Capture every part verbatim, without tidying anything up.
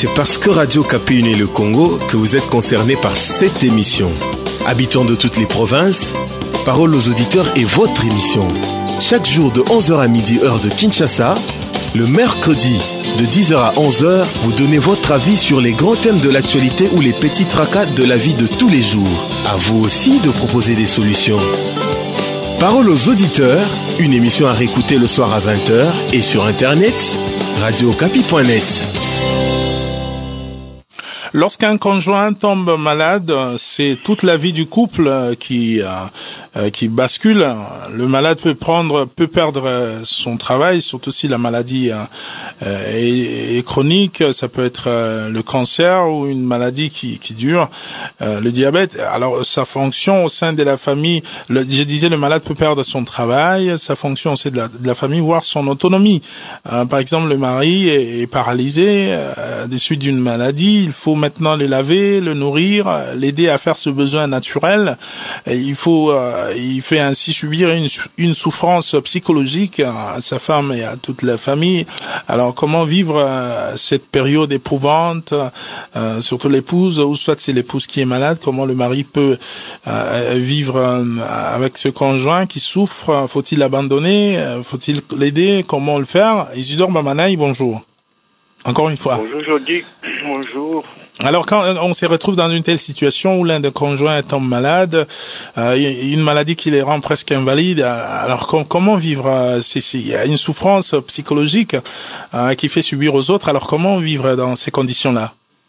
C'est parce que Radio Okapi unit le Congo que vous êtes concernés par cette émission. Habitants de toutes les provinces, parole aux auditeurs est votre émission. Chaque jour de onze heures à midi, heure de Kinshasa, le mercredi de dix heures à onze heures, vous donnez votre avis sur les grands thèmes de l'actualité ou les petits tracas de la vie de tous les jours. À vous aussi de proposer des solutions. Parole aux auditeurs, une émission à réécouter le soir à vingt heures et sur internet, radio okapi point net. Lorsqu'un conjoint tombe malade, c'est toute la vie du couple qui euh, qui bascule. Le malade peut prendre, peut perdre son travail, surtout si la maladie euh, est, est chronique. Ça peut être euh, le cancer ou une maladie qui, qui dure, euh, le diabète. Alors sa fonction au sein de la famille, le, je disais, le malade peut perdre son travail, sa fonction au sein de la, de la famille, voire son autonomie. Euh, par exemple, le mari est, est paralysé euh, des suites d'une maladie. Il faut maintenant le laver, le nourrir, l'aider à faire ce besoin naturel. Et il faut, euh, il fait ainsi subir une, une souffrance psychologique à sa femme et à toute la famille. Alors, comment vivre euh, cette période éprouvante, euh, surtout l'épouse, ou soit c'est l'épouse qui est malade, comment le mari peut euh, vivre euh, avec ce conjoint qui souffre? Faut-il l'abandonner? Faut-il l'aider? Comment le faire? Isidore Bamanaï, bonjour. Encore une fois. Bonjour Jody, bonjour. Alors quand on se retrouve dans une telle situation où l'un des conjoints tombe malade, euh, une maladie qui les rend presque invalides, alors com- comment vivre? euh, c'est, c'est, Il y a une souffrance psychologique euh, qui fait subir aux autres, alors comment vivre dans ces conditions-là?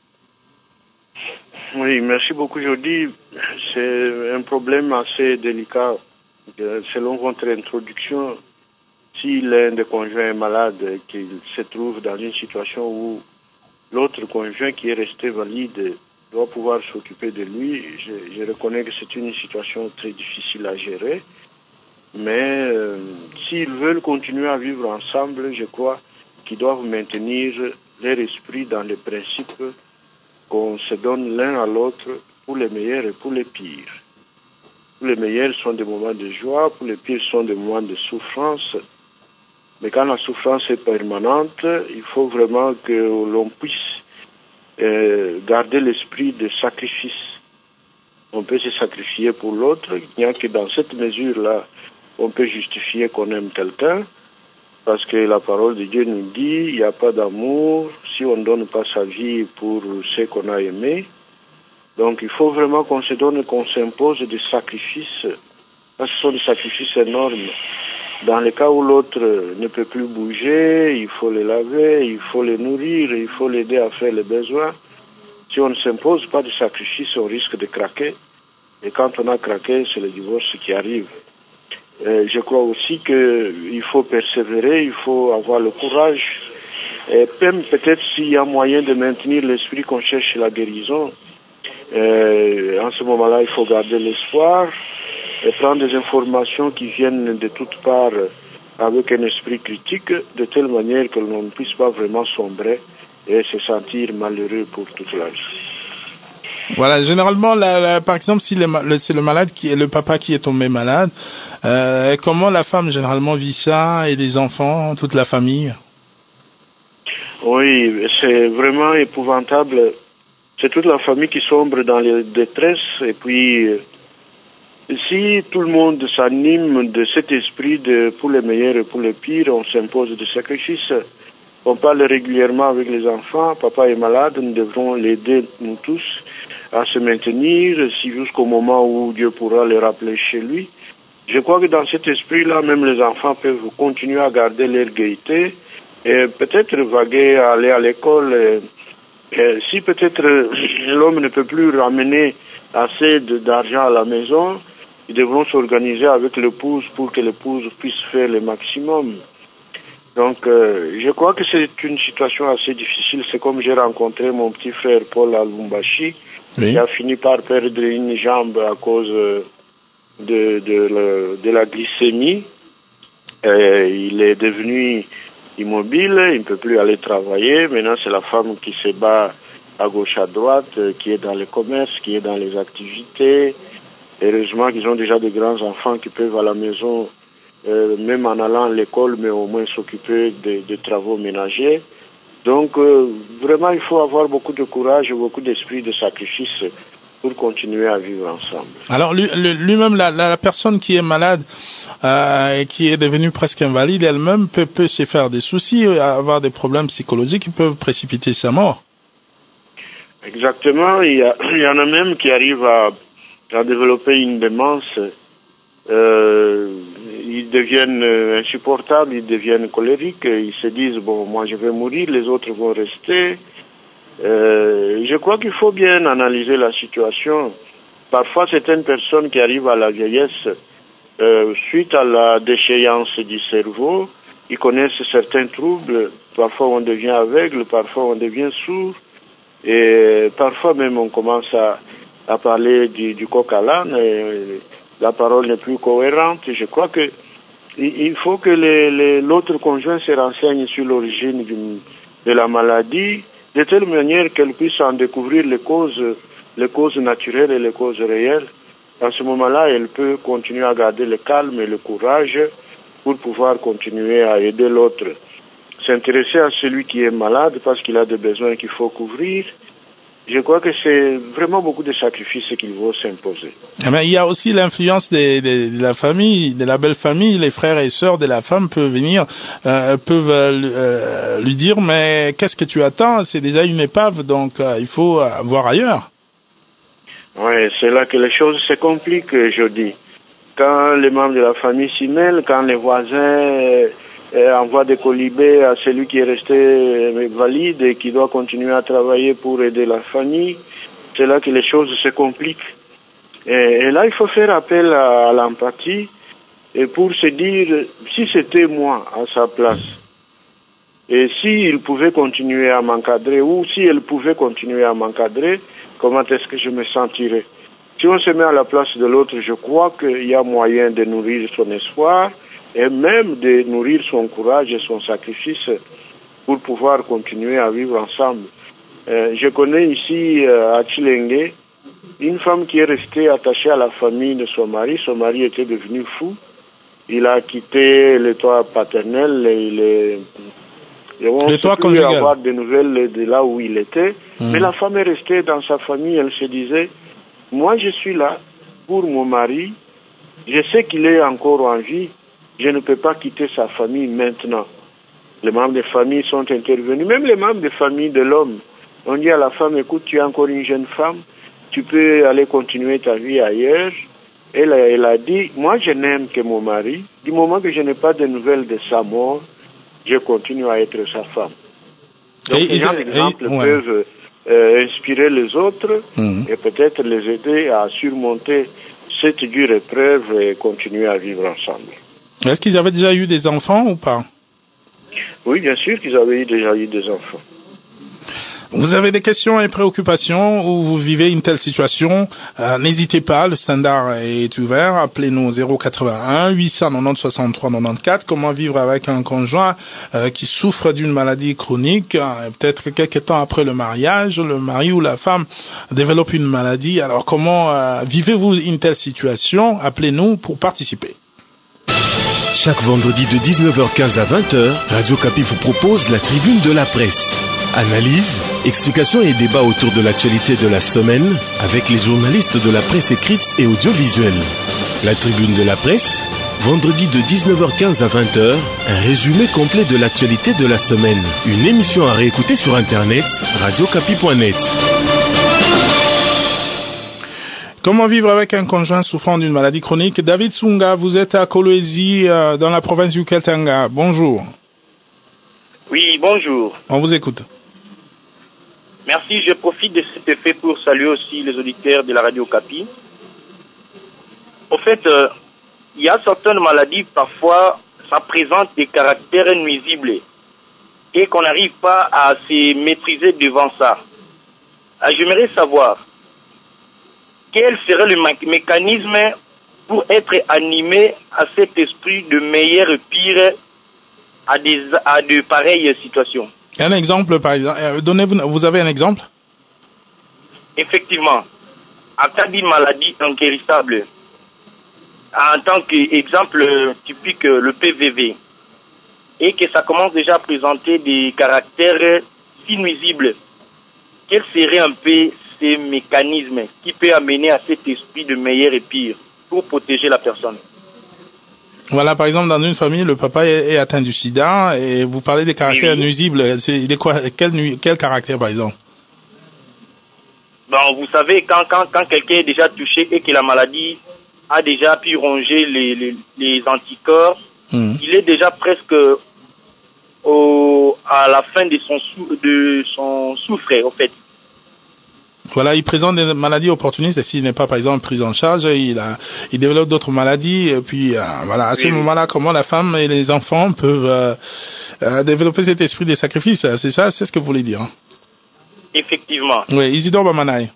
Oui, merci beaucoup Jody. C'est un problème assez délicat. Selon votre introduction, si l'un des conjoints est malade et qu'il se trouve dans une situation où l'autre conjoint qui est resté valide doit pouvoir s'occuper de lui, je, je reconnais que c'est une situation très difficile à gérer. Mais euh, s'ils veulent continuer à vivre ensemble, je crois qu'ils doivent maintenir leur esprit dans les principes qu'on se donne l'un à l'autre pour les meilleurs et pour les pires. Pour les meilleurs sont des moments de joie, pour les pires sont des moments de souffrance. Mais quand la souffrance est permanente, il faut vraiment que l'on puisse euh, garder l'esprit de sacrifice. On peut se sacrifier pour l'autre. Il n'y a que dans cette mesure-là, on peut justifier qu'on aime quelqu'un. Parce que la parole de Dieu nous dit, il n'y a pas d'amour si on ne donne pas sa vie pour ce qu'on a aimé. Donc il faut vraiment qu'on se donne, qu'on s'impose des sacrifices. Parce que ce sont des sacrifices énormes. Dans le cas où l'autre ne peut plus bouger, il faut le laver, il faut le nourrir, il faut l'aider à faire les besoins. Si on ne s'impose pas de sacrifice, on risque de craquer. Et quand on a craqué, c'est le divorce qui arrive. Euh, je crois aussi qu'il faut persévérer, il faut avoir le courage. Et même peut-être s'il y a moyen de maintenir l'esprit qu'on cherche la guérison, euh, en ce moment-là, il faut garder l'espoir. Et prendre des informations qui viennent de toutes parts avec un esprit critique, de telle manière que l'on ne puisse pas vraiment sombrer et se sentir malheureux pour toute la vie. Voilà, généralement, la, la, par exemple, si le, le, c'est le malade qui est le papa qui est tombé malade, euh, comment la femme généralement vit ça, et les enfants, toute la famille? Oui, c'est vraiment épouvantable. C'est toute la famille qui sombre dans les détresses et puis. Si tout le monde s'anime de cet esprit de pour les meilleurs et pour les pires, on s'impose des sacrifices. On parle régulièrement avec les enfants. Papa est malade, nous devrons l'aider, nous tous, à se maintenir si jusqu'au moment où Dieu pourra les rappeler chez lui. Je crois que dans cet esprit-là, même les enfants peuvent continuer à garder leur gaieté et peut-être vaguer, aller à l'école. Et, et si peut-être l'homme ne peut plus ramener assez de, d'argent à la maison, ils devront s'organiser avec l'épouse pour que l'épouse puisse faire le maximum. Donc, euh, je crois que c'est une situation assez difficile. C'est comme j'ai rencontré mon petit frère Paul à Lubumbashi, oui, qui a fini par perdre une jambe à cause de, de, de, de la glycémie. Et il est devenu immobile, il ne peut plus aller travailler. Maintenant, c'est la femme qui se bat à gauche, à droite, qui est dans le commerce, qui est dans les activités. Heureusement qu'ils ont déjà de grands enfants qui peuvent à la maison, euh, même en allant à l'école, mais au moins s'occuper de, de travaux ménagers. Donc, euh, vraiment, il faut avoir beaucoup de courage et beaucoup d'esprit de sacrifice pour continuer à vivre ensemble. Alors, lui, lui-même, la, la personne qui est malade euh, et qui est devenue presque invalide, elle-même peut, peut se faire des soucis, avoir des problèmes psychologiques qui peuvent précipiter sa mort. Exactement. Il y, a, il y en a même qui arrivent à, à développer une démence. Euh, ils deviennent insupportables, ils deviennent colériques, ils se disent, bon, moi je vais mourir, les autres vont rester. Euh, je crois qu'il faut bien analyser la situation. Parfois, certaines personnes qui arrivent à la vieillesse, euh, suite à la déchéance du cerveau, ils connaissent certains troubles. Parfois, on devient aveugle, parfois, on devient sourd. Et parfois, même, on commence à, à parler du, du coq à l'âne. Et la parole n'est plus cohérente. Je crois que il faut que les, les, l'autre conjoint se renseigne sur l'origine d'une, de la maladie, de telle manière qu'elle puisse en découvrir les causes, les causes naturelles et les causes réelles. À ce moment-là, elle peut continuer à garder le calme et le courage pour pouvoir continuer à aider l'autre. S'intéresser à celui qui est malade parce qu'il a des besoins qu'il faut couvrir. Je crois que c'est vraiment beaucoup de sacrifices qu'il faut s'imposer. Mais il y a aussi l'influence de, de, de la famille, de la belle famille. Les frères et sœurs de la femme peuvent venir, euh, peuvent euh, lui dire, mais qu'est-ce que tu attends? C'est déjà une épave, donc euh, il faut euh, voir ailleurs. Oui, c'est là que les choses se compliquent, je dis. Quand les membres de la famille s'y mêlent, quand les voisins euh, envoient des colibés à celui qui est resté euh, valide et qui doit continuer à travailler pour aider la famille, c'est là que les choses se compliquent. Et, et là, il faut faire appel à, à l'empathie et pour se dire, si c'était moi à sa place, et s'il pouvait continuer à m'encadrer, ou si elle pouvait continuer à m'encadrer, comment est-ce que je me sentirais? Si on se met à la place de l'autre, je crois qu'il y a moyen de nourrir son espoir et même de nourrir son courage et son sacrifice pour pouvoir continuer à vivre ensemble. Euh, je connais ici euh, à Chilenge une femme qui est restée attachée à la famille de son mari. Son mari était devenu fou. Il a quitté le toit paternel et il est... Et on ne sait plus avoir des nouvelles de là où il était. Mmh. Mais la femme est restée dans sa famille. Elle se disait, moi je suis là pour mon mari. Je sais qu'il est encore en vie. Je ne peux pas quitter sa famille maintenant. Les membres de famille sont intervenus. Même les membres de famille de l'homme. On dit à la femme, écoute, tu es encore une jeune femme. Tu peux aller continuer ta vie ailleurs. Elle, elle a dit, moi je n'aime que mon mari. Du moment que je n'ai pas de nouvelles de sa mort, je continue à être sa femme. Donc, ces gens d'exemples ouais. peuvent euh, inspirer les autres mmh. et peut-être les aider à surmonter cette dure épreuve et continuer à vivre ensemble. Est-ce qu'ils avaient déjà eu des enfants ou pas? Oui, bien sûr qu'ils avaient déjà eu des enfants. Vous avez des questions et préoccupations ou vous vivez une telle situation, euh, n'hésitez pas, le standard est ouvert, appelez-nous au zéro quatre-vingt-un huit cent quatre-vingt-dix soixante-trois quatre-vingt-quatorze. Comment vivre avec un conjoint euh, qui souffre d'une maladie chronique, euh, peut-être quelques temps après le mariage, le mari ou la femme développe une maladie. Alors comment euh, vivez-vous une telle situation? Appelez-nous pour participer. Chaque vendredi de dix-neuf heures quinze à vingt heures, Radio Kapi vous propose la tribune de la presse. Analyse, explications et débats autour de l'actualité de la semaine avec les journalistes de la presse écrite et audiovisuelle. La tribune de la presse, vendredi de dix-neuf heures quinze à vingt heures, un résumé complet de l'actualité de la semaine. Une émission à réécouter sur internet, radio kapi point net. Comment vivre avec un conjoint souffrant d'une maladie chronique? David Sunga, vous êtes à Kolwezi, euh, dans la province du Katanga. Bonjour. Oui, bonjour. On vous écoute. Merci, je profite de cet effet pour saluer aussi les auditeurs de la Radio Kapi. Au fait, euh, il y a certaines maladies, parfois, ça présente des caractères nuisibles et qu'on n'arrive pas à se maîtriser devant ça. Alors, j'aimerais savoir quel serait le mécanisme pour être animé à cet esprit de meilleur et pire à, des, à de pareilles situations. Un exemple, par exemple. Donnez-vous, vous avez un exemple? Effectivement. En cas d'une maladie inguérissable, en tant qu'exemple typique, le P V V, et que ça commence déjà à présenter des caractères si nuisible, quels seraient un peu ces mécanismes qui peuvent amener à cet esprit de meilleur et pire pour protéger la personne? Voilà, par exemple, dans une famille, le papa est, est atteint du sida et vous parlez des caractères oui, oui. nuisibles. C'est, il est quoi, quel, quel caractère, par exemple? Bon, vous savez, quand, quand, quand quelqu'un est déjà touché et que la maladie a déjà pu ronger les, les, les anticorps, mmh. il est déjà presque au, à la fin de son, sou, de son souffle, en fait. Voilà, il présente des maladies opportunistes et s'il n'est pas, par exemple, pris en charge, il, a, il développe d'autres maladies. Et puis, euh, voilà, à oui, ce oui. moment-là, comment la femme et les enfants peuvent euh, euh, développer cet esprit de sacrifice. C'est ça, c'est ce que vous voulez dire. Hein? Effectivement. Oui, Isidore Bamanaï.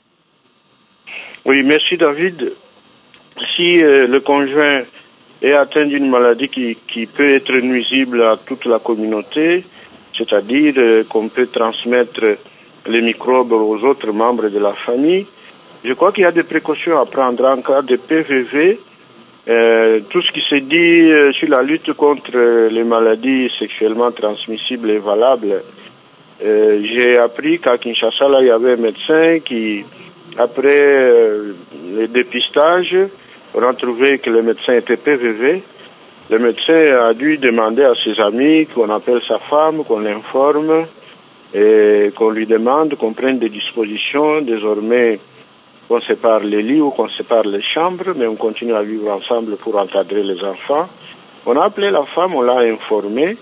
Oui, merci David. Si euh, le conjoint est atteint d'une maladie qui, qui peut être nuisible à toute la communauté, c'est-à-dire euh, qu'on peut transmettre les microbes aux autres membres de la famille, je crois qu'il y a des précautions à prendre en cas de P V V. Euh, tout ce qui se dit euh, sur la lutte contre euh, les maladies sexuellement transmissibles est valable. Euh, j'ai appris qu'à Kinshasa, là, il y avait un médecin qui, après euh, le dépistage, on a trouvé que le médecin était P V V. Le médecin a dû demander à ses amis qu'on appelle sa femme, qu'on l'informe et qu'on lui demande qu'on prenne des dispositions. Désormais, on sépare les lits ou qu'on sépare les chambres, mais on continue à vivre ensemble pour encadrer les enfants. On a appelé la femme, on l'a informée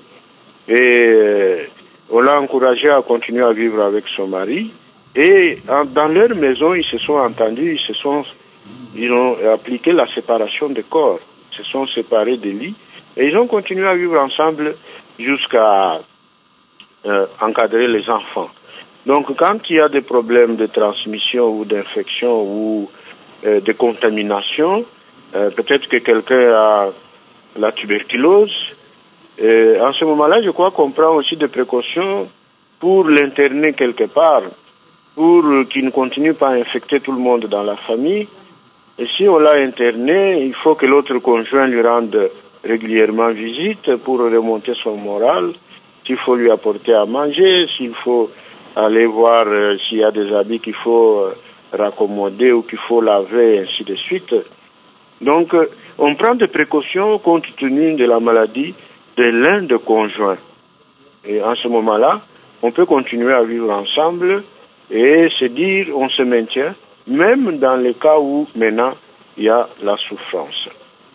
et on l'a encouragé à continuer à vivre avec son mari. Et en, dans leur maison, ils se sont entendus, ils se sont, ils ont appliqué la séparation des corps, ils se sont séparés des lits et ils ont continué à vivre ensemble jusqu'à euh, encadrer les enfants. Donc, quand il y a des problèmes de transmission ou d'infection ou euh, de contamination, euh, peut-être que quelqu'un a la tuberculose. Et en ce moment-là, je crois qu'on prend aussi des précautions pour l'interner quelque part, pour qu'il ne continue pas à infecter tout le monde dans la famille. Et si on l'a interné, il faut que l'autre conjoint lui rende régulièrement visite pour remonter son moral, s'il faut lui apporter à manger, s'il faut aller voir euh, s'il y a des habits qu'il faut euh, raccommoder ou qu'il faut laver, et ainsi de suite. Donc, euh, on prend des précautions compte tenu de la maladie de l'un des conjoints. Et en ce moment-là, on peut continuer à vivre ensemble et se dire on se maintient, même dans les cas où maintenant il y a la souffrance.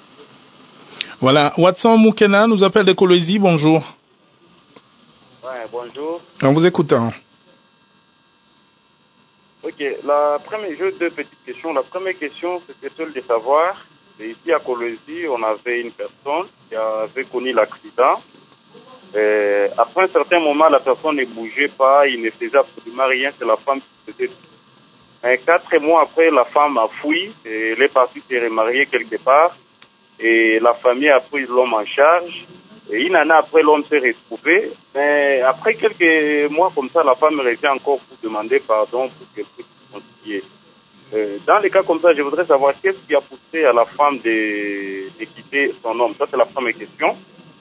Voilà, Watson Moukena nous appelle de Colosie, bonjour. Ouais, bonjour. En vous écoutant. Ok, la première, j'ai deux petites questions. La première question, c'était celle de savoir, ici à Colosie, on avait une personne qui avait connu l'accident. Et après un certain moment, la personne ne bougeait pas, il ne faisait absolument rien, c'est la femme qui faisait tout. Et quatre mois après, la femme a fui, et elle est partie se remarier quelque part, et la famille a pris l'homme en charge. Et une année après, l'homme s'est retrouvé. Mais après quelques mois comme ça, la femme revient encore pour demander pardon pour qu'elle puisse continuer. Euh, dans les cas comme ça, je voudrais savoir qu'est-ce qui a poussé à la femme de, de quitter son homme. Ça, c'est la première question.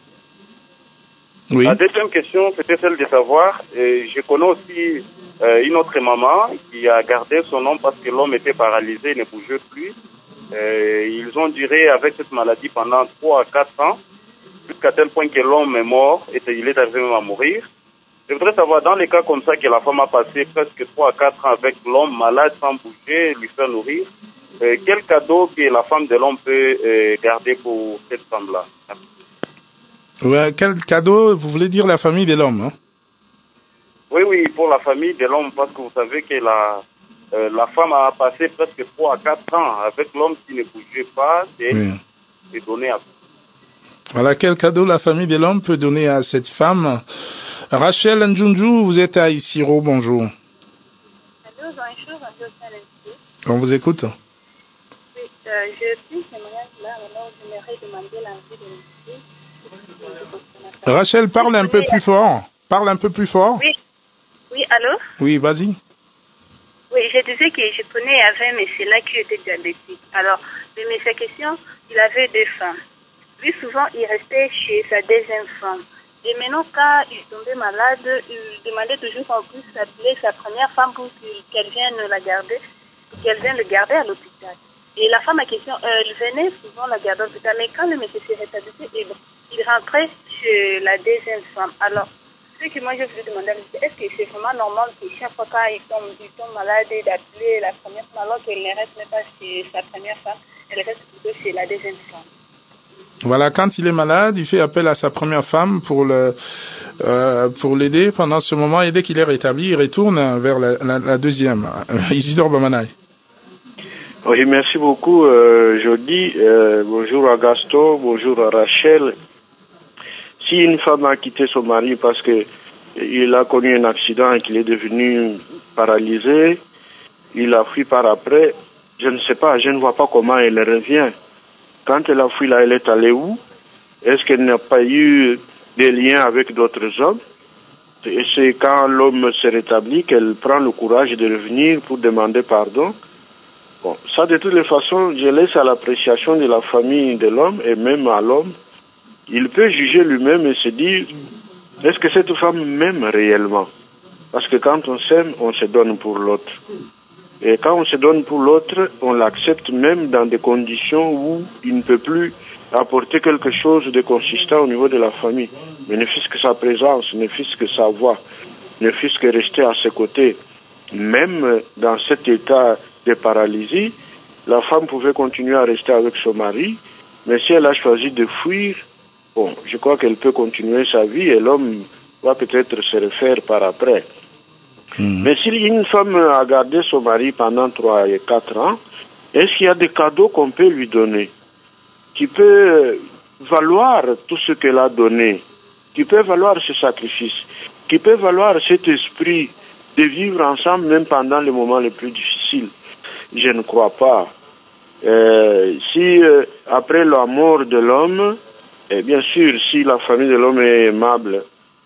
Oui. La deuxième question, c'était celle de savoir, euh, je connais aussi euh, une autre maman qui a gardé son homme parce que l'homme était paralysé, il ne bougeait plus. Euh, ils ont duré avec cette maladie pendant trois à quatre ans. Jusqu'à tel point que l'homme est mort et il est arrivé même à mourir. Je voudrais savoir, dans les cas comme ça, que la femme a passé presque trois à quatre ans avec l'homme malade sans bouger, lui faire nourrir, euh, quel cadeau que la femme de l'homme peut euh, garder pour cette femme-là? Ouais, quel cadeau, vous voulez dire la famille de l'homme, hein? Oui, oui, pour la famille de l'homme, parce que vous savez que la, euh, la femme a passé presque trois à quatre ans avec l'homme qui ne bougeait pas, et oui. est donné à Voilà, quel cadeau la famille de l'homme peut donner à cette femme. Rachel Njunju, vous êtes à Isiro, bonjour. Allô, bonjour, bonjour, on vous écoute. Oui, euh, je suis témoignage là, alors j'aimerais demander l'envie de l'envie. Rachel, parle un peu plus fort. Parle un peu plus fort. Oui, oui, allô? Oui, vas-y. Oui, je disais que je connais un monsieur là qui était diabétique. Alors, le monsieur question, il avait deux femmes. Lui, souvent, il restait chez sa deuxième femme. Et maintenant, quand il tombait malade, il demandait toujours qu'on puisse appeler sa première femme pour qu'elle vienne la garder, pour qu'elle vienne le garder à l'hôpital. Et la femme à question, euh, elle venait souvent la garder à l'hôpital, mais quand le monsieur s'est rétabli, il rentrait chez la deuxième femme. Alors, ce que moi je voulais demander à monsieur, est-ce que c'est vraiment normal que chaque fois quand il tombe, il tombe malade, d'appeler la première femme alors qu'elle ne reste même pas chez sa première femme, elle reste plutôt chez la deuxième femme? Voilà, quand il est malade, il fait appel à sa première femme pour le euh, pour l'aider pendant ce moment, et dès qu'il est rétabli, il retourne vers la, la, la deuxième. Isidore Bamanaï. Oui, merci beaucoup, euh, Jody. Euh, bonjour à Gaston, bonjour à Rachel. Si une femme a quitté son mari parce que il a connu un accident et qu'il est devenu paralysé, il a fui par après, je ne sais pas, je ne vois pas comment elle revient. Quand elle a fui là, elle est allée où? Est-ce qu'elle n'a pas eu des liens avec d'autres hommes? Et c'est quand l'homme se rétablit qu'elle prend le courage de revenir pour demander pardon. Bon, ça de toutes les façons, je laisse à l'appréciation de la famille de l'homme et même à l'homme. Il peut juger lui-même et se dire, est-ce que cette femme m'aime réellement? Parce que quand on s'aime, on se donne pour l'autre. Et quand on se donne pour l'autre, on l'accepte même dans des conditions où il ne peut plus apporter quelque chose de consistant au niveau de la famille. Mais ne fût-ce que sa présence, ne fût-ce que sa voix, ne fût-ce que rester à ses côtés. Même dans cet état de paralysie, la femme pouvait continuer à rester avec son mari, mais si elle a choisi de fuir, bon, je crois qu'elle peut continuer sa vie et l'homme va peut-être se refaire par après. Mmh. Mais si une femme a gardé son mari pendant trois et quatre ans, est-ce qu'il y a des cadeaux qu'on peut lui donner, qui peut valoir tout ce qu'elle a donné, qui peut valoir ce sacrifice, qui peut valoir cet esprit de vivre ensemble même pendant les moments les plus difficiles? Je ne crois pas. Euh, si euh, après la mort de l'homme, et bien sûr, si la famille de l'homme est aimable,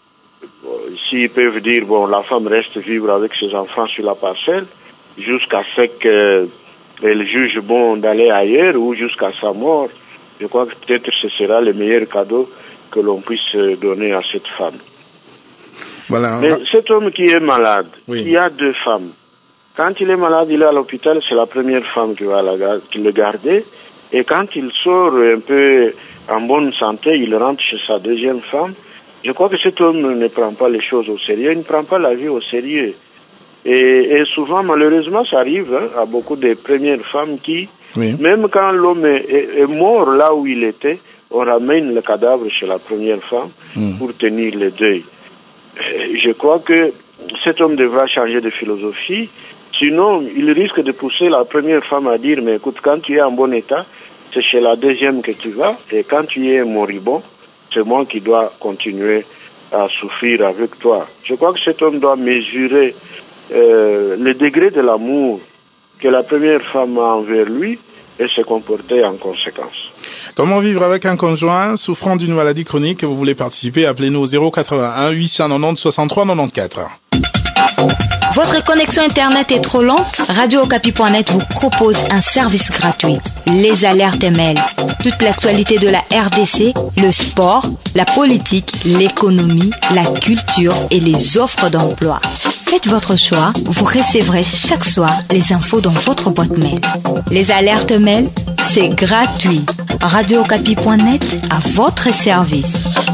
s'ils peuvent dire, bon, la femme reste vivre avec ses enfants sur la parcelle, jusqu'à ce qu'elle juge bon d'aller ailleurs ou jusqu'à sa mort, je crois que peut-être ce sera le meilleur cadeau que l'on puisse donner à cette femme. Voilà. Mais cet homme qui est malade, oui. Il y a deux femmes. Quand il est malade, il est à l'hôpital, c'est la première femme qui va la, qui le garder. Et quand il sort un peu en bonne santé, il rentre chez sa deuxième femme. Je crois que cet homme ne prend pas les choses au sérieux, il ne prend pas la vie au sérieux. Et, et souvent, malheureusement, ça arrive hein, à beaucoup de premières femmes qui, oui. Même quand l'homme est, est, est mort là où il était, on ramène le cadavre chez la première femme mm. pour tenir le deuil. Et je crois que cet homme devra changer de philosophie, sinon il risque de pousser la première femme à dire, mais écoute, quand tu es en bon état, c'est chez la deuxième que tu vas, et quand tu es moribond, c'est moi qui dois continuer à souffrir avec toi. Je crois que cet homme doit mesurer euh, le degré de l'amour que la première femme a envers lui et se comporter en conséquence. Comment vivre avec un conjoint souffrant d'une maladie chronique? Vous voulez participer? Appelez-nous au zéro quatre-vingt-un huit cent quatre-vingt-dix soixante-trois quatre-vingt-quatorze. Votre connexion Internet est trop lente? Radio Okapi point net vous propose un service gratuit. Les alertes mail. Toute l'actualité de la R D C, le sport, la politique, l'économie, la culture et les offres d'emploi. Faites votre choix, vous recevrez chaque soir les infos dans votre boîte mail. Les alertes mail, c'est gratuit. Radio Okapi point net à votre service.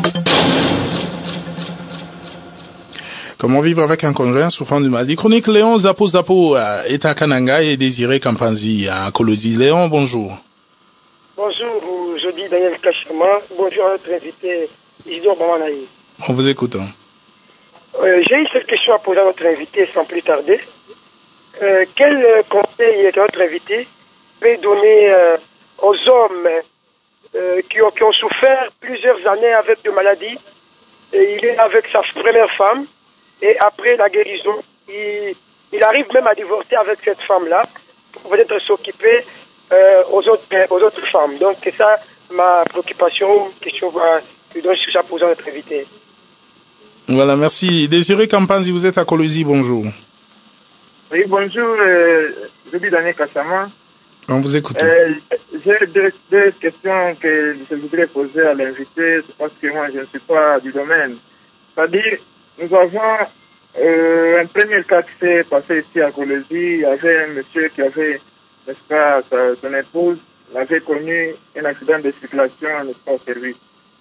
Comment vivre avec un conjoint souffrant d'une maladie chronique? Léon Zapo Zapo est à Kananga et Désiré Kampanzi à Kolosi. Léon, bonjour. Bonjour, je dis Daniel Kachama. Bonjour à notre invité Isidore Bamanaï. On vous écoute. Hein. Euh, j'ai une seule question à poser à notre invité sans plus tarder. Euh, quel conseil notre invité peut donner euh, aux hommes euh, qui, ont, qui ont souffert plusieurs années avec des maladies? Et il est avec sa première femme. Et après la guérison, il, il arrive même à divorcer avec cette femme-là pour peut-être s'occuper euh, aux, autres, aux autres femmes. Donc c'est ça ma préoccupation, question que je cherche à poser à notre invité. Voilà, merci. Désiré Kampanzi, vous êtes à Kolosi, bonjour. Oui, bonjour, euh, je suis Daniel Kassama. On vous écoute. Euh, j'ai deux, deux questions que je voudrais poser à l'invité, parce que moi je ne suis pas du domaine. C'est-à-dire, nous avons euh, un premier cas qui s'est passé ici à Colosie. Il y avait un monsieur qui avait, n'est-ce pas, sa, son épouse, avait connu un accident de circulation, n'est-ce pas, au service.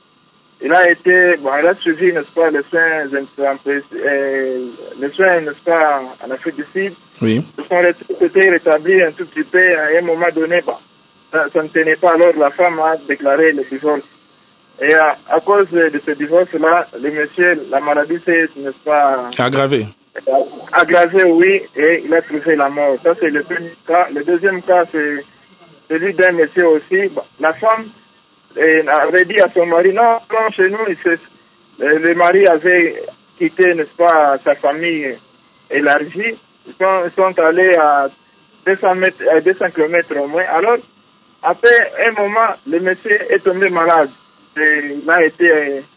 Il a été, bon, il a suivi, n'est-ce pas, les soins, euh, les soins, n'est-ce pas, en Afrique du Sud. Oui. Ils sont été rétablis un tout petit peu. À un moment donné, bah, ça, ça ne tenait pas. Alors la femme a déclaré le divorce. Et à, à cause de ce divorce-là, le monsieur, la maladie s'est, n'est-ce pas, aggravé. Aggravé, oui, et il a trouvé la mort. Ça, c'est le premier cas. Le deuxième cas, c'est celui d'un monsieur aussi. Bah, la femme et avait dit à son mari, non, non, chez nous, il se, le mari avait quitté, n'est-ce pas, sa famille élargie. Ils sont, ils sont allés à deux cents mètres, à deux cents kilomètres au moins. Alors, après un moment, le monsieur est tombé malade. Et il a été,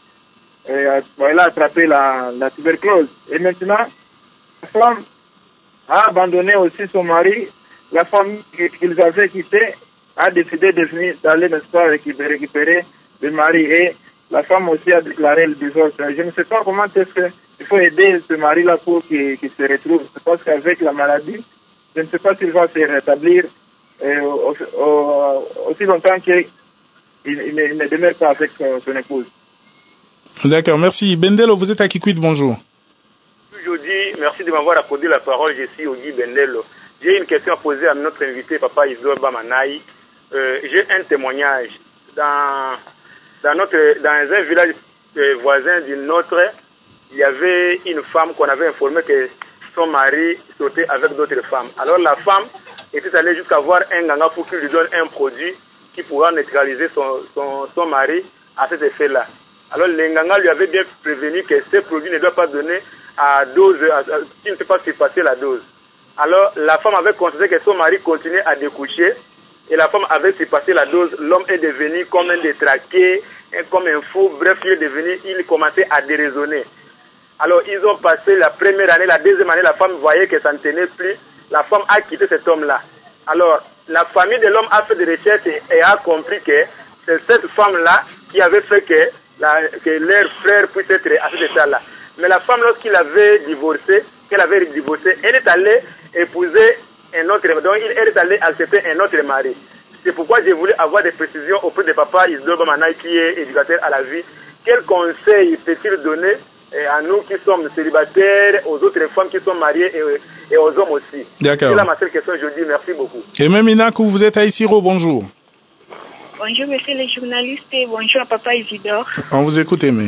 euh, bon, il a attrapé la, la tuberculose. Et maintenant, la femme a abandonné aussi son mari. La famille qu'ils avaient quittée a décidé de venir, d'aller, n'est-ce pas, récupérer, récupérer le mari. Et la femme aussi a déclaré le divorce. Je ne sais pas comment est-ce qu'il faut aider ce mari-là pour qu'il, qu'il se retrouve. Parce qu'avec la maladie, je ne sais pas s'il va se rétablir euh, au, au, aussi longtemps qu'il il, il, il ne demeure pas avec son, son épouse. D'accord, merci. Bendelo, vous êtes à Kikwit, bonjour. Jody, merci de m'avoir accordé la parole. Je suis Ogi Bendelo. J'ai une question à poser à notre invité, Papa Isidore Bamanaï. Euh, j'ai un témoignage. Dans, dans, notre, dans un village euh, voisin d'une autre, il y avait une femme qu'on avait informée que son mari sortait avec d'autres femmes. Alors la femme était allée jusqu'à voir un ganga pour qu'il lui donne un produit qui pourra neutraliser son, son, son mari à cet effet-là. Alors le ganga lui avait bien prévenu que ce produit ne doit pas donner à dose, à, à, qui ne peut pas surpasser la dose. Alors la femme avait constaté que son mari continuait à découcher et la femme avait surpassé la dose. L'homme est devenu comme un détraqué, comme un fou. Bref, il est devenu, il commençait à déraisonner. Alors ils ont passé la première année, la deuxième année, la femme voyait que ça ne tenait plus. La femme a quitté cet homme-là. Alors la famille de l'homme a fait des recherches et, et a compris que c'est cette femme-là qui avait fait que, la, que leur frère puisse être à cet état-là. Mais la femme, lorsqu'il avait divorcé, qu'elle avait divorcé, elle est allée épouser un autre, donc elle est allée accepter un autre mari. C'est pourquoi j'ai voulu avoir des précisions auprès de Papa Isidore Bamanaï, qui est éducateur à la vie. Quel conseil peut-il donner à nous qui sommes célibataires, aux autres femmes qui sont mariées et, et aux hommes aussi? D'accord. C'est là ma seule question, je dis merci beaucoup. Et même Inakou, vous êtes à Isiro, bonjour. Bonjour monsieur le journaliste et bonjour à Papa Isidore. On vous écoute, mais...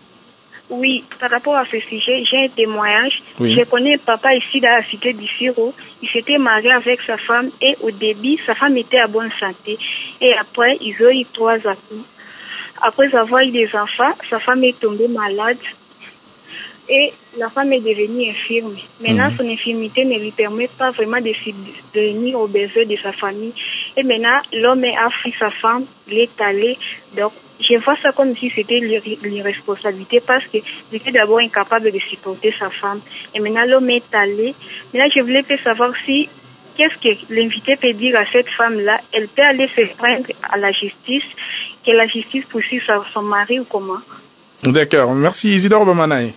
Oui, par rapport à ce sujet, j'ai un témoignage. Oui. Je connais papa ici dans la cité d'Isiro. Il s'était marié avec sa femme et au début, sa femme était à bonne santé. Et après, ils ont eu trois enfants. Après avoir eu des enfants, sa femme est tombée malade et la femme est devenue infirme. Maintenant, mmh. son infirmité ne lui permet pas vraiment de subvenir aux besoins de sa famille. Et maintenant, l'homme a pris sa femme, l'est allé. Donc, je vois ça comme si c'était l'irresponsabilité parce qu'il était d'abord incapable de supporter sa femme. Et maintenant, l'homme est allé. Maintenant, je voulais savoir si, qu'est-ce que l'invité peut dire à cette femme-là? Elle peut aller se prendre à la justice, que la justice poursuive son mari ou comment? D'accord. Merci Isidore Bamanaï.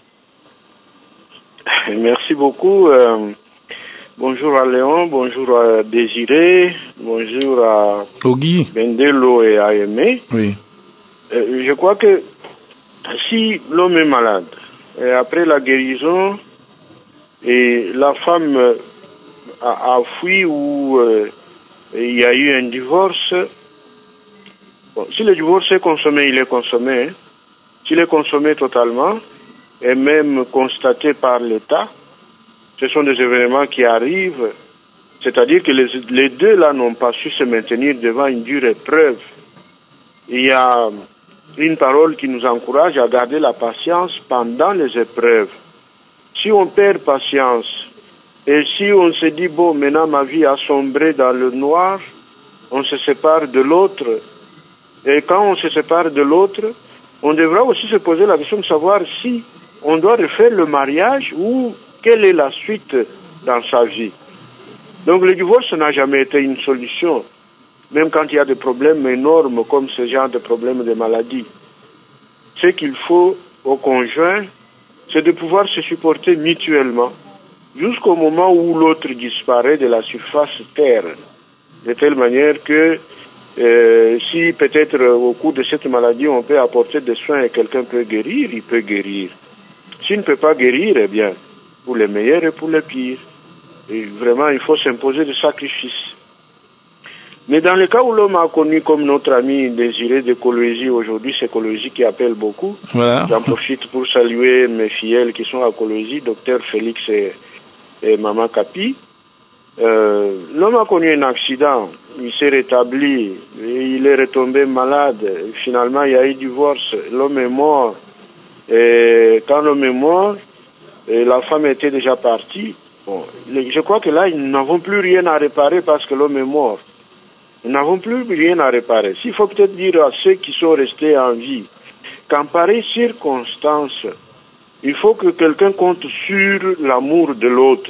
Merci beaucoup. Euh, bonjour à Léon, bonjour à Désiré, bonjour à Ogi, Bendelo et à Aimé. Oui. Euh, je crois que si l'homme est malade, et après la guérison, et la femme a, a fui ou euh, il y a eu un divorce, bon, si le divorce est consommé, il est consommé. Hein. S'il est consommé totalement, et même constaté par l'État, ce sont des événements qui arrivent, c'est-à-dire que les, les deux là n'ont pas su se maintenir devant une dure épreuve. Il y a une parole qui nous encourage à garder la patience pendant les épreuves. Si on perd patience, et si on se dit, bon, maintenant ma vie a sombré dans le noir, on se sépare de l'autre, et quand on se sépare de l'autre, on devra aussi se poser la question de savoir si on doit refaire le mariage ou quelle est la suite dans sa vie. Donc le divorce n'a jamais été une solution, même quand il y a des problèmes énormes comme ce genre de problèmes de maladie. Ce qu'il faut au conjoint, c'est de pouvoir se supporter mutuellement jusqu'au moment où l'autre disparaît de la surface terre, de telle manière que euh, si peut-être au cours de cette maladie on peut apporter des soins et quelqu'un peut guérir, il peut guérir. S'il ne peut pas guérir, eh bien, pour les meilleurs et pour les pires. Et vraiment, il faut s'imposer des sacrifices. Mais dans le cas où l'homme a connu comme notre ami Désiré de Kolwezi, aujourd'hui c'est Kolwezi qui appelle beaucoup. Voilà. J'en profite pour saluer mes fidèles qui sont à Kolwezi, docteur Félix et, et Maman Kapi. Euh, l'homme a connu un accident, il s'est rétabli, il est retombé malade, finalement il y a eu divorce, l'homme est mort. Et quand l'homme est mort, et la femme était déjà partie. Bon, je crois que là, nous n'avons plus rien à réparer parce que l'homme est mort. Nous n'avons plus rien à réparer. S'il faut peut-être dire à ceux qui sont restés en vie qu'en pareille circonstance, il faut que quelqu'un compte sur l'amour de l'autre.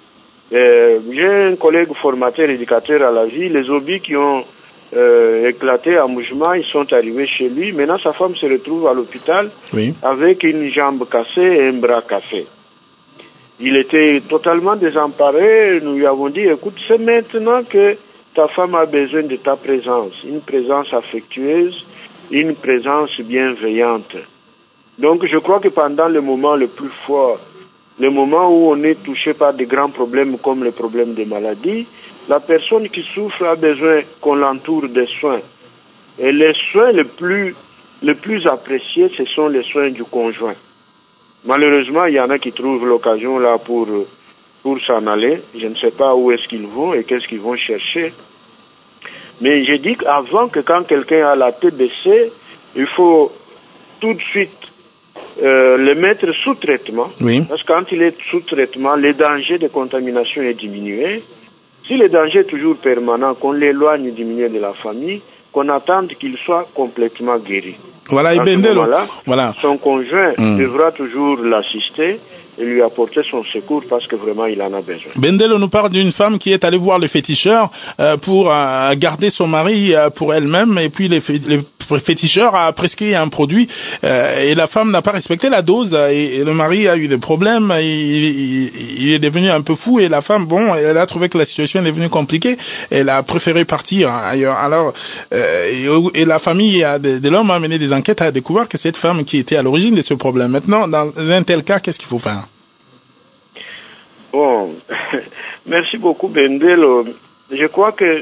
J'ai un collègue formateur, éducateur à la vie, les obis qui ont euh, éclaté à Moujma, ils sont arrivés chez lui. Maintenant, sa femme se retrouve à l'hôpital oui. avec une jambe cassée et un bras cassé. Il était totalement désemparé. Nous lui avons dit, écoute, c'est maintenant que ta femme a besoin de ta présence, une présence affectueuse, une présence bienveillante. Donc je crois que pendant le moment le plus fort, le moment où on est touché par des grands problèmes comme les problèmes de maladie, la personne qui souffre a besoin qu'on l'entoure des soins. Et les soins les plus, les plus appréciés, ce sont les soins du conjoint. Malheureusement, il y en a qui trouvent l'occasion là pour, pour s'en aller. Je ne sais pas où est-ce qu'ils vont et qu'est-ce qu'ils vont chercher. Mais j'ai dit qu'avant que quand quelqu'un a la tête baissée, il faut tout de suite euh, le mettre sous traitement. Oui. Parce que quand il est sous traitement, le danger de contamination est diminué. Si le danger est toujours permanent, qu'on l'éloigne diminué de la famille, qu'on attende qu'il soit complètement guéri. Voilà, et Bendelo, voilà. Son conjoint mm. devra toujours l'assister et lui apporter son secours parce que vraiment il en a besoin. Bendelo nous parle d'une femme qui est allée voir le féticheur euh, pour euh, garder son mari euh, pour elle-même, et puis les, les féticheur a prescrit un produit euh, et la femme n'a pas respecté la dose et, et le mari a eu des problèmes, il, il, il est devenu un peu fou et la femme, bon, elle a trouvé que la situation est devenue compliquée, elle a préféré partir ailleurs. Alors euh, et, et la famille de, de l'homme a mené des enquêtes, a découvert que cette femme qui était à l'origine de ce problème. Maintenant, dans un tel cas, qu'est-ce qu'il faut faire? Bon, merci beaucoup Bendelo. Je crois que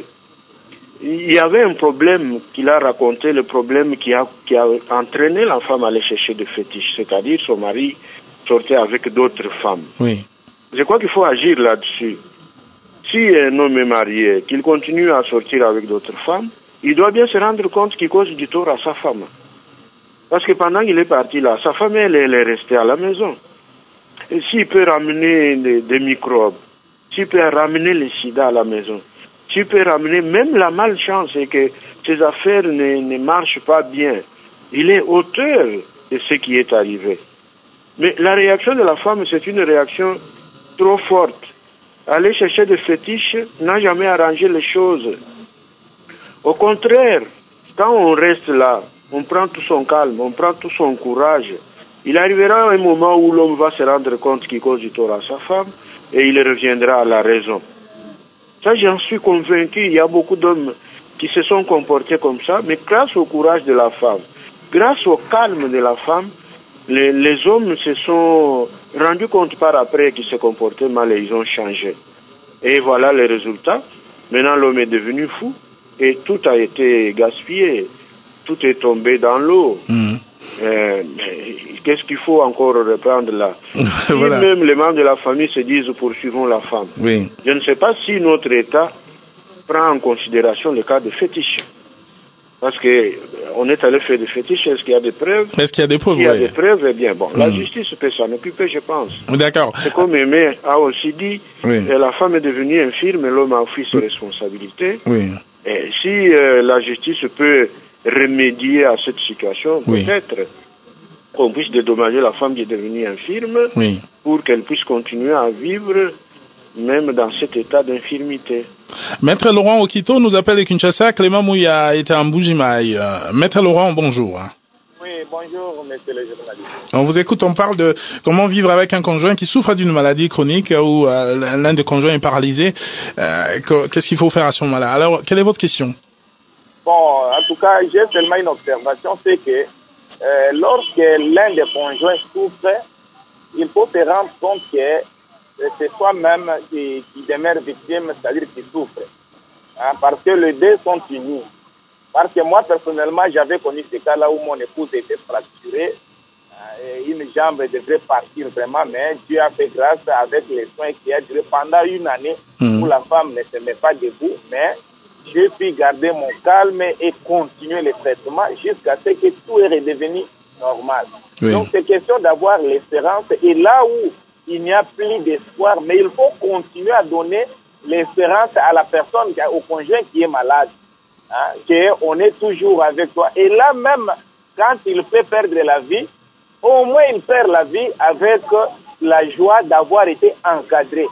il y avait un problème qu'il a raconté, le problème qui a, qui a entraîné la femme à aller chercher des fétiches, c'est-à-dire son mari sortait avec d'autres femmes. Oui. Je crois qu'il faut agir là-dessus. Si un homme est marié, qu'il continue à sortir avec d'autres femmes, il doit bien se rendre compte qu'il cause du tort à sa femme. Parce que pendant qu'il est parti là, sa femme, elle, elle est restée à la maison. Et s'il peut ramener des, des microbes, s'il peut ramener le sida à la maison, s'il peut ramener même la malchance et que ses affaires ne, ne marchent pas bien, il est auteur de ce qui est arrivé. Mais la réaction de la femme, c'est une réaction trop forte. Aller chercher des fétiches n'a jamais arrangé les choses. Au contraire, quand on reste là, on prend tout son calme, on prend tout son courage, il arrivera un moment où l'homme va se rendre compte qu'il cause du tort à sa femme et il reviendra à la raison. Ça, j'en suis convaincu. Il y a beaucoup d'hommes qui se sont comportés comme ça, mais grâce au courage de la femme, grâce au calme de la femme, les, les hommes se sont rendus compte par après qu'ils se comportaient mal et ils ont changé. Et voilà les résultats. Maintenant, l'homme est devenu fou et tout a été gaspillé. Tout est tombé dans l'eau. Mmh. Euh, qu'est-ce qu'il faut encore reprendre là? Si voilà. Même les membres de la famille se disent poursuivons la femme. Oui. Je ne sais pas si notre État prend en considération le cas de fétiche. Parce que on est allé faire des fétiches, est-ce qu'il y a des preuves? Est-ce qu'il y a des preuves? S'il y a oui. des preuves, eh bien bon, mmh. la justice peut s'en occuper, je pense. D'accord. C'est comme Aimé a aussi dit, oui. la femme est devenue infirme et l'homme a fui ses responsabilités. Oui. Et si euh, la justice peut remédier à cette situation, oui. peut-être qu'on puisse dédommager la femme qui est devenue infirme oui. pour qu'elle puisse continuer à vivre même dans cet état d'infirmité. Maître Laurent Okito nous appelle de Kinshasa. Clément Mouya était en Bujimaï. Euh, Maître Laurent, bonjour. Oui, bonjour, monsieur le journaliste. On vous écoute, on parle de comment vivre avec un conjoint qui souffre d'une maladie chronique ou euh, l'un des conjoints est paralysé. Euh, Qu'est-ce qu'il faut faire à ce moment-là? Alors, quelle est votre question? Bon, en tout cas, j'ai seulement une observation, c'est que euh, lorsque l'un des conjoints souffre, il faut se rendre compte que euh, c'est soi-même qui, qui demeure victime, c'est-à-dire qui souffre. Hein, parce que les deux sont unis. Parce que moi, personnellement, j'avais connu ce cas-là où mon épouse était fracturée. Euh, et une jambe devrait partir vraiment, mais Dieu a fait grâce avec les soins qui a duré pendant une année mmh. où la femme ne se met pas debout. Mais j'ai pu garder mon calme et continuer le traitement jusqu'à ce que tout est redevenu normal. Oui. Donc, c'est question d'avoir l'espérance. Et là où il n'y a plus d'espoir, mais il faut continuer à donner l'espérance à la personne, au conjoint qui est malade. Hein, qu'on est toujours avec toi. Et là même, quand il peut perdre la vie, au moins il perd la vie avec la joie d'avoir été encadré.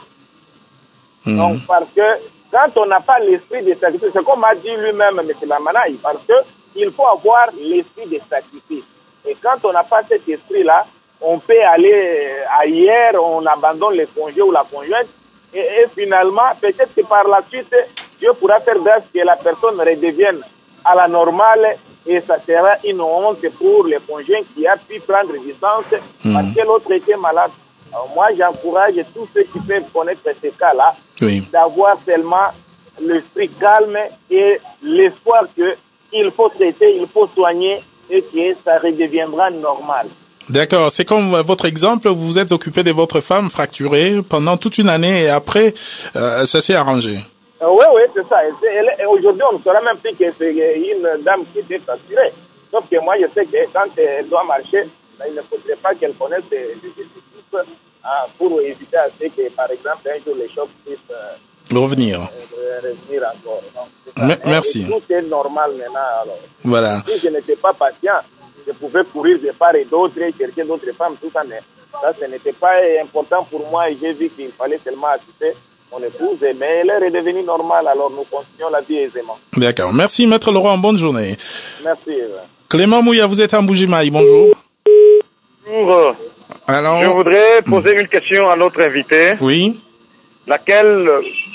Mmh. Donc, parce que quand on n'a pas l'esprit de sacrifice, c'est comme a dit lui-même M. Lamanaï, parce qu'il faut avoir l'esprit de sacrifice. Et quand on n'a pas cet esprit-là, on peut aller ailleurs, on abandonne le conjoint ou la conjointe, et, et finalement, peut-être que par la suite, Dieu pourra faire grâce que la personne redevienne à la normale et ça sera une honte pour le conjoint qui a pu prendre distance mmh. parce que l'autre était malade. Alors moi, j'encourage tous ceux qui peuvent connaître ces cas-là oui. d'avoir seulement l'esprit calme et l'espoir qu'il faut traiter, il faut soigner et que ça redeviendra normal. D'accord, c'est comme votre exemple, vous vous êtes occupé de votre femme fracturée pendant toute une année et après, euh, ça s'est arrangé. Euh, oui, oui, c'est ça. Aujourd'hui, on ne saura même plus que c'est une dame qui s'est fracturée. Sauf que moi, je sais que quand elle doit marcher, il ne faudrait pas qu'elle connaisse les dispositifs hein, pour éviter à ce que, par exemple, un jour, les chocs puissent euh, revenir. Euh, revenir encore. Donc, M- merci. Et tout est normal maintenant. Alors. Voilà. Si je n'étais pas patient, je pouvais courir de part et d'autre et chercher d'autres femmes, tout ça. Mais ça, ce n'était pas important pour moi et j'ai vu qu'il fallait seulement assister mon épouse, mais elle est redevenue normale, alors nous continuons la vie aisément. D'accord. Merci, Maître Laurent. Bonne journée. Merci. Clément Mouya, vous êtes en Bujimaï. Bonjour. Bonjour. Alors... Je voudrais poser une question à notre invité. Oui. Laquelle,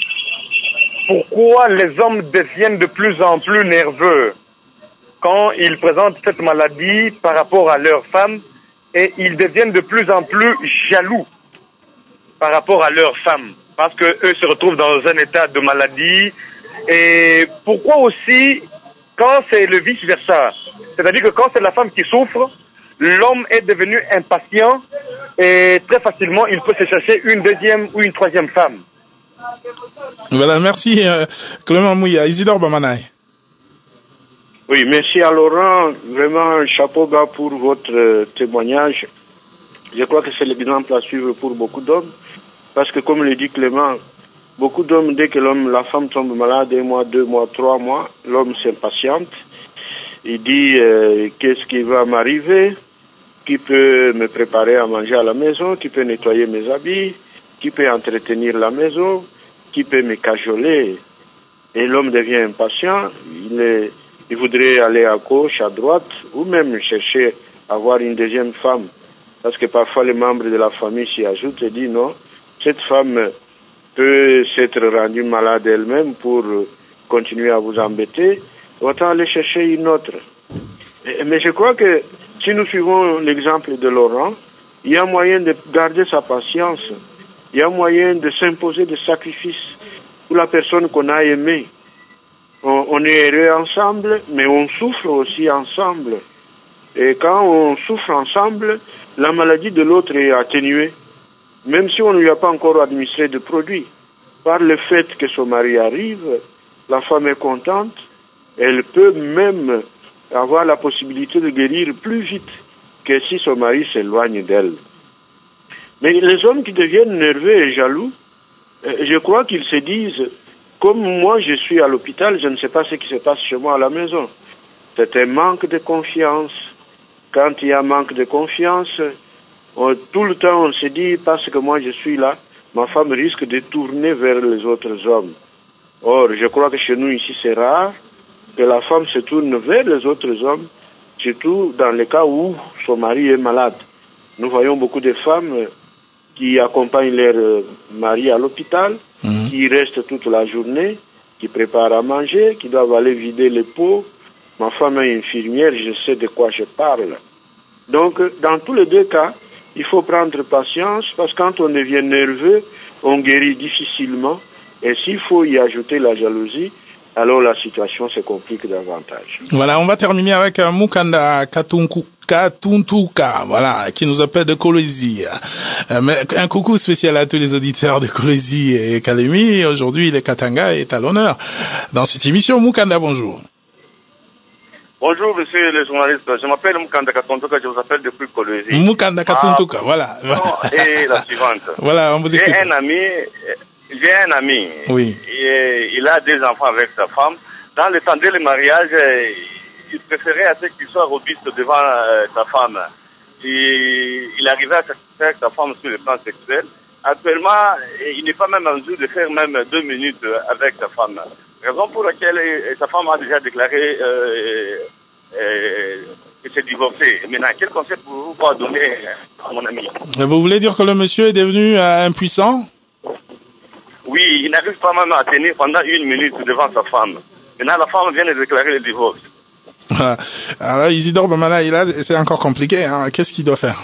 pourquoi les hommes deviennent de plus en plus nerveux quand ils présentent cette maladie par rapport à leurs femmes et ils deviennent de plus en plus jaloux par rapport à leurs femmes parce qu'eux se retrouvent dans un état de maladie. Et pourquoi aussi quand c'est le vice-versa, c'est-à-dire que quand c'est la femme qui souffre, l'homme est devenu impatient et très facilement il peut se chercher une deuxième ou une troisième femme. Voilà, merci euh, Clément Mouya. Isidore Bamanaï. Oui, merci à Laurent. Vraiment, chapeau bas pour votre euh, témoignage. Je crois que c'est l'exemple à suivre pour beaucoup d'hommes. Parce que comme le dit Clément, beaucoup d'hommes, dès que l'homme, la femme tombe malade, un mois, deux mois, trois mois, l'homme s'impatiente. Il dit, euh, qu'est-ce qui va m'arriver? Qui peut me préparer à manger à la maison? Qui peut nettoyer mes habits? Qui peut entretenir la maison? Qui peut me cajoler? Et l'homme devient impatient. Il est, il voudrait aller à gauche, à droite, ou même chercher à avoir une deuxième femme. Parce que parfois les membres de la famille s'y ajoutent et disent non, cette femme peut s'être rendue malade elle-même pour continuer à vous embêter, autant aller chercher une autre. Mais je crois que si nous suivons l'exemple de Laurent, il y a moyen de garder sa patience, il y a moyen de s'imposer des sacrifices pour la personne qu'on a aimée. On, on est heureux ensemble, mais on souffre aussi ensemble. Et quand on souffre ensemble, la maladie de l'autre est atténuée, même si on ne lui a pas encore administré de produit. Par le fait que son mari arrive, la femme est contente, elle peut même avoir la possibilité de guérir plus vite que si son mari s'éloigne d'elle. Mais les hommes qui deviennent nerveux et jaloux, je crois qu'ils se disent, comme moi je suis à l'hôpital, je ne sais pas ce qui se passe chez moi à la maison. C'est un manque de confiance. Quand il y a manque de confiance, on, tout le temps on se dit, parce que moi je suis là, ma femme risque de tourner vers les autres hommes. Or, je crois que chez nous ici, c'est rare que la femme se tourne vers les autres hommes, surtout dans les cas où son mari est malade. Nous voyons beaucoup de femmes qui accompagnent leur mari à l'hôpital, mmh. qui restent toute la journée, qui préparent à manger, qui doivent aller vider les pots. Ma femme est infirmière, je sais de quoi je parle. Donc, dans tous les deux cas, il faut prendre patience, parce que quand on devient nerveux, on guérit difficilement. Et s'il faut y ajouter la jalousie, alors la situation se complique davantage. Voilà, on va terminer avec euh, Mukanda Katunku, Katuntuka, voilà, qui nous appelle de Kolwezi. Euh, un coucou spécial à tous les auditeurs de Kolwezi et Kalemi. Aujourd'hui, le Katanga est à l'honneur dans cette émission. Mukanda, bonjour. Bonjour, monsieur le journaliste. Je m'appelle Mukanda Katuntuka, je vous appelle depuis Kolwezi. Mukanda Katuntuka, ah, voilà. Et la suivante. Voilà, on vous écoute. J'ai un ami... J'ai un ami, oui. et, il a deux enfants avec sa femme. Dans le temps de le mariage, il préférait à ce qu'il soit robuste devant euh, sa femme. Et, il arrivait à satisfaire sa femme sur le plan sexuel. Actuellement, il n'est pas même en mesure de faire même deux minutes avec sa femme. Raison pour laquelle sa femme a déjà déclaré euh, euh, que c'est divorcé. Maintenant, quel conseil pour vous donner à mon ami? Vous voulez dire que le monsieur est devenu euh, impuissant? Oui, il n'arrive pas même à tenir pendant une minute devant sa femme. Maintenant, la femme vient de déclarer le divorce. Alors, Isidore Bamana, il a, c'est encore compliqué. Hein. Qu'est-ce qu'il doit faire?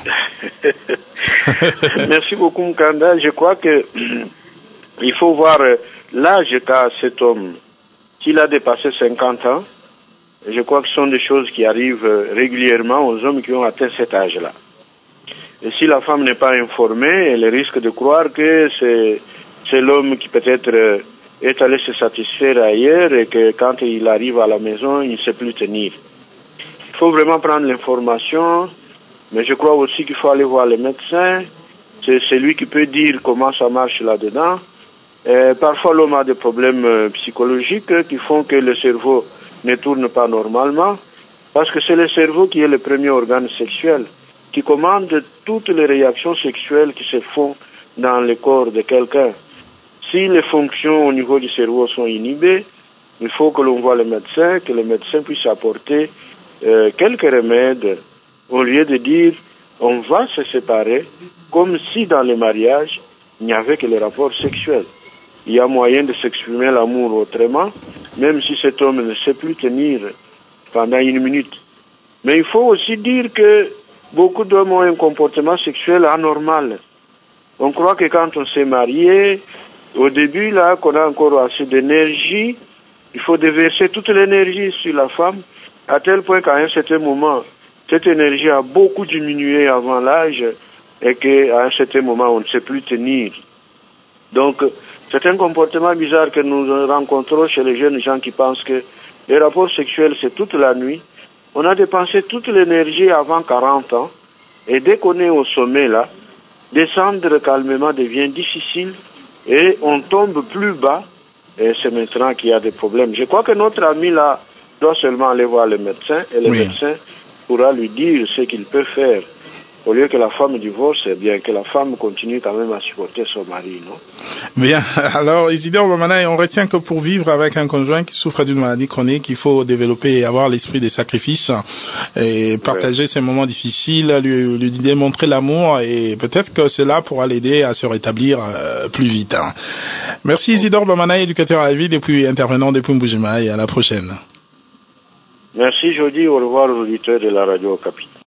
Merci beaucoup, Mukanda. Je crois que il faut voir l'âge qu'a cet homme. S'il a dépassé cinquante ans, je crois que ce sont des choses qui arrivent régulièrement aux hommes qui ont atteint cet âge-là. Et si la femme n'est pas informée, elle risque de croire que c'est c'est l'homme qui peut-être est allé se satisfaire ailleurs et que quand il arrive à la maison, il ne sait plus tenir. Il faut vraiment prendre l'information, mais je crois aussi qu'il faut aller voir le médecin. C'est celui qui peut dire comment ça marche là-dedans. Et parfois, l'homme a des problèmes psychologiques qui font que le cerveau ne tourne pas normalement, parce que c'est le cerveau qui est le premier organe sexuel, qui commande toutes les réactions sexuelles qui se font dans le corps de quelqu'un. Si les fonctions au niveau du cerveau sont inhibées, il faut que l'on voie le médecin, que le médecin puisse apporter euh, quelques remèdes, au lieu de dire on va se séparer, comme si dans le mariage, il n'y avait que les rapports sexuels. Il y a moyen de s'exprimer l'amour autrement, même si cet homme ne sait plus tenir pendant une minute. Mais il faut aussi dire que beaucoup d'hommes ont un comportement sexuel anormal. On croit que quand on s'est marié, au début, là, qu'on a encore assez d'énergie, il faut déverser toute l'énergie sur la femme, à tel point qu'à un certain moment, cette énergie a beaucoup diminué avant l'âge, et qu'à un certain moment, on ne sait plus tenir. Donc, c'est un comportement bizarre que nous rencontrons chez les jeunes gens qui pensent que les rapports sexuels, c'est toute la nuit. On a dépensé toute l'énergie avant quarante ans, et dès qu'on est au sommet, là, descendre calmement devient difficile, et on tombe plus bas, et c'est maintenant qu'il y a des problèmes. Je crois que notre ami là doit seulement aller voir le médecin, et le oui. médecin pourra lui dire ce qu'il peut faire. Au lieu que la femme divorce, c'est bien que la femme continue quand même à supporter son mari, non? Bien. Alors, Isidore Bamana, on retient que pour vivre avec un conjoint qui souffre d'une maladie chronique, il faut développer et avoir l'esprit des sacrifices et partager ouais. ces moments difficiles, lui, lui démontrer l'amour, et peut-être que cela pourra l'aider à se rétablir euh, plus vite. Merci Isidore Bamana, éducateur à la vie, depuis intervenant depuis Mbujimaï, et à la prochaine. Merci Jody, au revoir aux auditeurs de la radio Okapi.